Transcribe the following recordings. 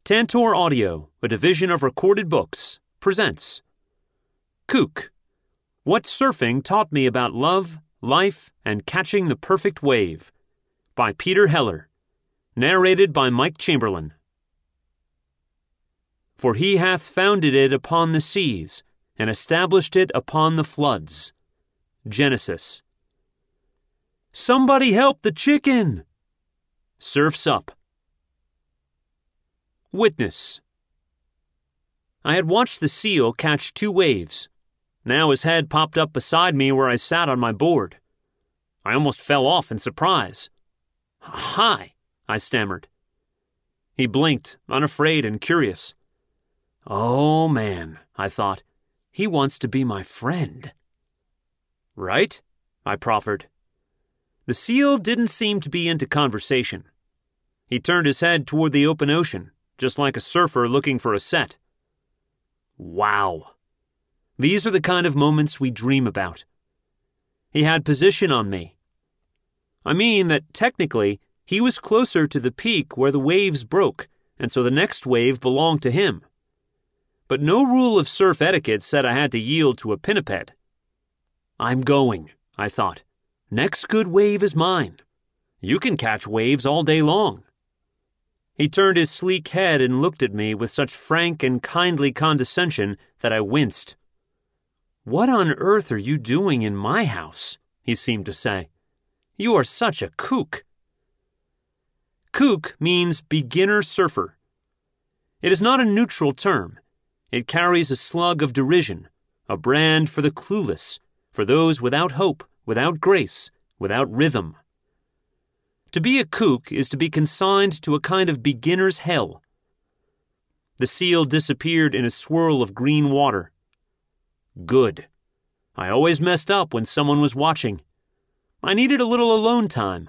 Tantor Audio, a division of Recorded Books, presents Kook, What Surfing Taught Me About Love, Life, and Catching the Perfect Wave, by Peter Heller, narrated by Mike Chamberlain. For he hath founded it upon the seas, and established it upon the floods. Genesis. Somebody help the chicken! Surf's Up. Witness. I had watched the seal catch 2 waves. Now his head popped up beside me where I sat on my board. I almost fell off in surprise. "Hi," I stammered. He blinked, unafraid and curious. Oh man, I thought, he wants to be my friend. Right? I proffered. The seal didn't seem to be into conversation. He turned his head toward the open ocean, just like a surfer looking for a set. Wow. These are the kind of moments we dream about. He had position on me. I mean that technically, he was closer to the peak where the waves broke, and so the next wave belonged to him. But no rule of surf etiquette said I had to yield to a pinniped. I'm going, I thought. Next good wave is mine. You can catch waves all day long. He turned his sleek head and looked at me with such frank and kindly condescension that I winced. What on earth are you doing in my house? He seemed to say. You are such a kook. Kook means beginner surfer. It is not a neutral term. It carries a slug of derision, a brand for the clueless, for those without hope, without grace, without rhythm. To be a kook is to be consigned to a kind of beginner's hell. The seal disappeared in a swirl of green water. Good. I always messed up when someone was watching. I needed a little alone time.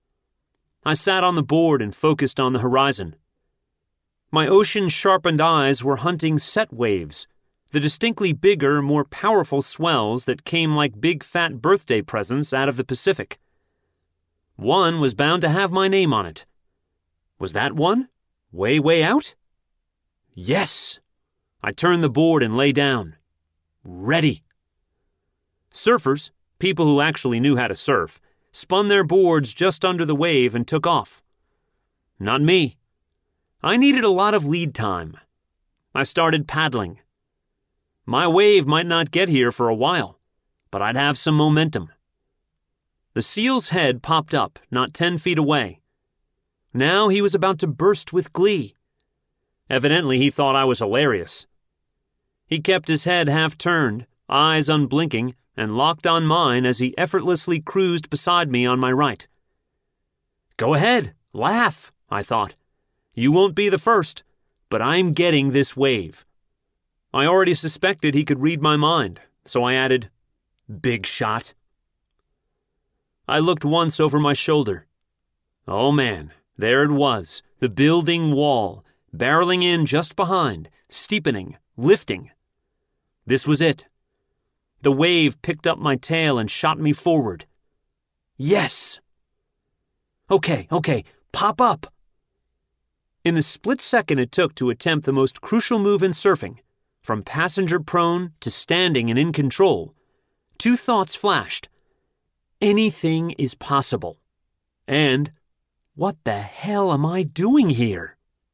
I sat on the board and focused on the horizon. My ocean-sharpened eyes were hunting set waves, the distinctly bigger, more powerful swells that came like big fat birthday presents out of the Pacific. One was bound to have my name on it. Was that one? Way out? Yes! I turned the board and lay down. Ready. Surfers, people who actually knew how to surf, spun their boards just under the wave and took off. Not me. I needed a lot of lead time. I started paddling. My wave might not get here for a while, but I'd have some momentum. The seal's head popped up, not 10 feet away. Now he was about to burst with glee. Evidently he thought I was hilarious. He kept his head half-turned, eyes unblinking, and locked on mine as he effortlessly cruised beside me on my right. Go ahead, laugh, I thought. You won't be the first, but I'm getting this wave. I already suspected he could read my mind, so I added, big shot. I looked once over my shoulder. Oh man, there it was, the building wall, barreling in just behind, steepening, lifting. This was it. The wave picked up my tail and shot me forward. Yes! Okay, pop up! In the split second it took to attempt the most crucial move in surfing, from passenger-prone to standing and in control, 2 thoughts flashed. Anything is possible. And, what the hell am I doing here?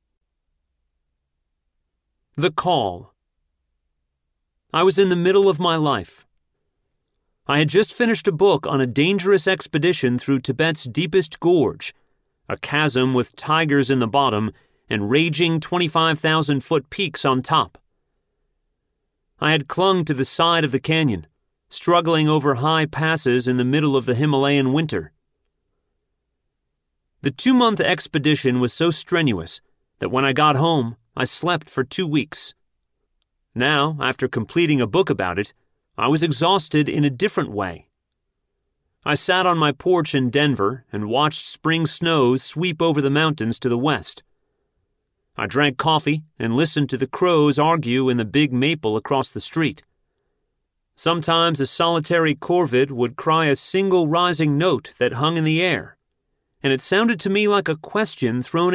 The Call. I was in the middle of my life. I had just finished a book on a dangerous expedition through Tibet's deepest gorge, a chasm with tigers in the bottom and raging 25,000-foot peaks on top. I had clung to the side of the canyon, struggling over high passes in the middle of the Himalayan winter. The 2-month expedition was so strenuous that when I got home, I slept for 2 weeks. Now, after completing a book about it, I was exhausted in a different way. I sat on my porch in Denver and watched spring snows sweep over the mountains to the west. I drank coffee and listened to the crows argue in the big maple across the street. Sometimes a solitary corvid would cry a single rising note that hung in the air, and it sounded to me like a question thrown